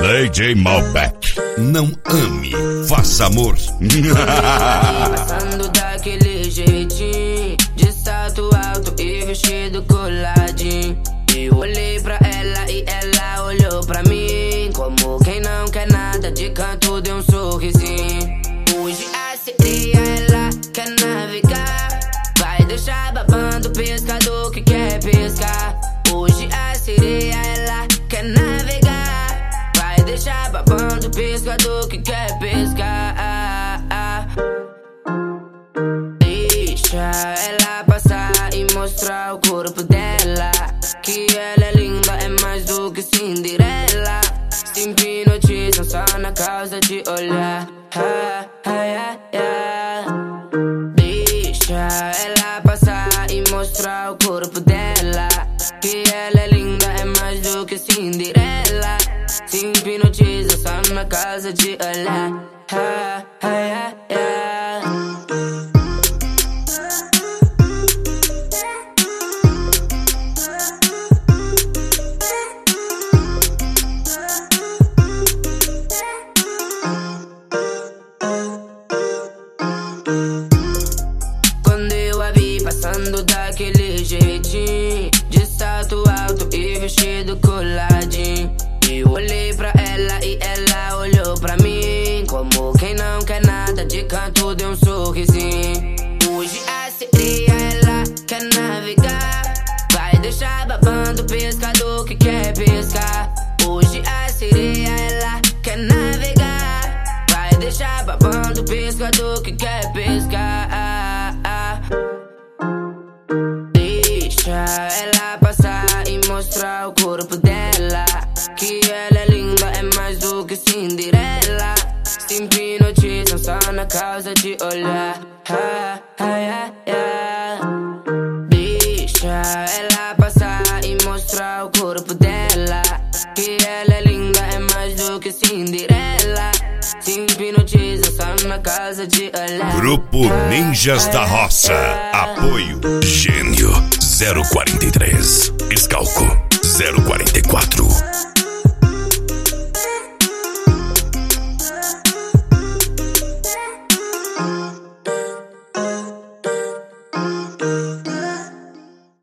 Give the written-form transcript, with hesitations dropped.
AJ Malbec. Não ame, faça amor. Passando daquele jeitinho, de salto alto e vestido coladinho. Eu olhei pra ela e ela olhou pra mim, como quem não quer nada, de canto deu um sorrisinho. Hoje a sereia ela quer navegar, vai deixar babando o pescador que quer pescar. Hoje a sereia ela quer navegar, vai deixar babando o pescador que quer pescar. Deixa ela passar e mostrar o corpo dela, que ela é linda, é mais do que Cinderela. Se hipnotizam só na causa de olhar. Deixa ela passar e mostrar o corpo dela, que ela é linda, é mais do que Cinderela. Se hipnotiza só na casa de olhar. Quando eu a vi passando daquele jeitinho, de salto alto e vestido coladinho, eu olhei pra ela e ela olhou pra mim, como quem não quer nada, de canto deu um sorrisinho. Hoje a sereia ela quer navegar, vai deixar babando o pescador que quer pescar. Hoje a sereia ela quer navegar, vai deixar babando o pescador que quer pescar. Deixa ela passar e mostrar o corpo dela, que ela é linda, é mais do que Cinderela. Se hipnotizam só na causa de olhar. Deixa ela passar e mostrar o corpo dela, que ela é linda, é mais do que Cinderela. Se hipnotiza só na casa de olhar. Grupo Ninjas da Roça. Apoio Gênio 043, Escalco 044.